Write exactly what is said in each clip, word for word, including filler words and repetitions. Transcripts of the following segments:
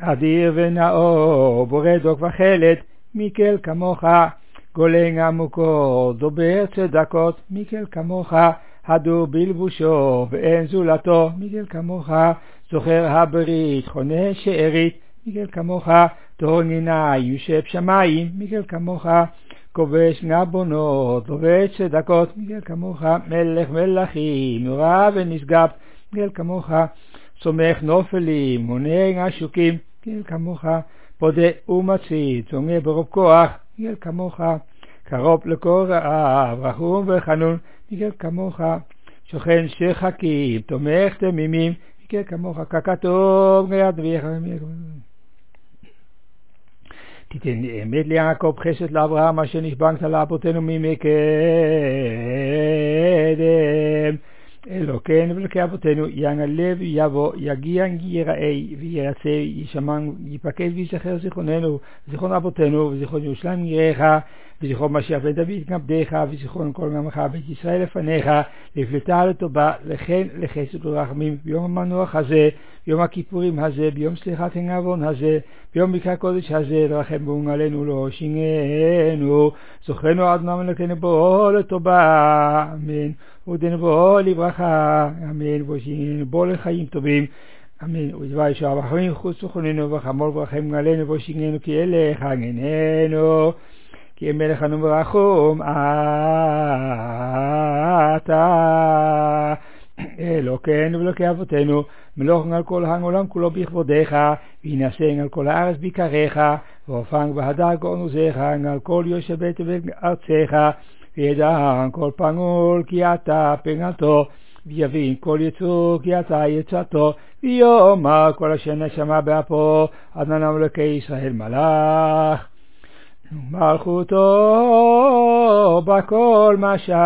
אדיר ונאור, בורא דוק וחלת, מיקל כמוך, גולן עמוקו, דובר צדקות, מיקל כמוך, הדור בלבושו ואין זולתו, מיקל כמוך, זוכר הברית, חונה שארית, מיקל כמוך, תורנינה יושב שמיים, מיקל כמוך, כובש נבונות, דובר צדקות, מיקל כמוך, מלך מלכים, נורא ונשגב, מיקל כמוך, סומך נופלים, מונה עשוקים, מיקל כמוך, פודה ומצית, צונא ברוב כוח, מיקל כמוך, קרוב לכל רעב, רחום וחנון, מיקל כמוך, שוכן שחקים, תומך תמימים, מיקל כמוך, ככתוב יד ויחד. תיתן אמת ליעקב, חסד לאברהם, אשר נשבעת לאבותינו מימי קדם. אלוקינו ואלוקי אבותינו, ינעלה ויבוא, יגיע ייראה וירצה, ישמן, ייפקד ויזכר זיכרוננו, זיכרון אבותינו, וזיכרון ירושלים יראך, וזיכרון משיח בן דוד כבדיך, וזיכרון כל עמך בית ישראל לפניך, לפלטה לטובה, לכן לחסד ורחמים, ביום המנוח הזה, ביום הכיפורים הזה, ביום סליחת העוון הזה, ביום מקרא קודש הזה, לרחם בון עלינו לא שיננו, זוכרנו עד נאמן לכנו בו לטובה, אמן, ודנו בו לברכה, אמן, ושיננו בו לחיים טובים, אמן, ודבר ישועה בחיים חוץ וחוננו וחמול ורחם עלינו ושיננו כי אליך עננו, כי מלכנו ורחום אתה אלוקינו ואלוקי אבותינו, מלוך על כל העולם כולו בכבודך, וינשא על כל הארץ ביקריך, ואופן בהדר גאון עוזיך על כל יושב בית בארצך, וידע כל פנול כי אתה פנלתו, ויבין כל יצור כי אתה יצאתו, ויאמר כל אשר נשמה באפו, אדוני אלוקי ישראל מלך. מלכותו בכל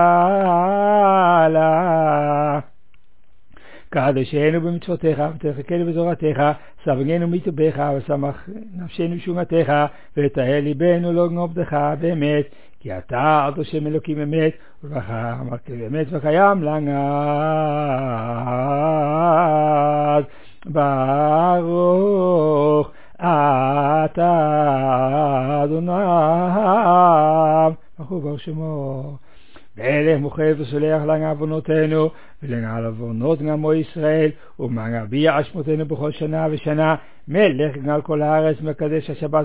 משלה, קדשנו במצוותיך ותחקנו בזורתך, סבגנו מטובך ושמח נפשנו שומתך, ותהא ליבנו לא עבדך באמת, כי אתה עד השם אלוקים אמת, ולברכה אמרת באמת וקיים לעד. ברוך אתה אדוני, ברוך הוא שמו. ואלך מוכף וסולח לנו עוונותינו ולנו עוונות עמו ישראל, ומגביה אשמותינו בכל שנה ושנה, מלך על כל הארץ, מקדש השבת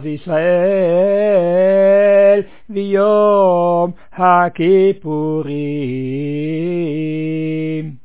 וישראל ויום הכיפורים.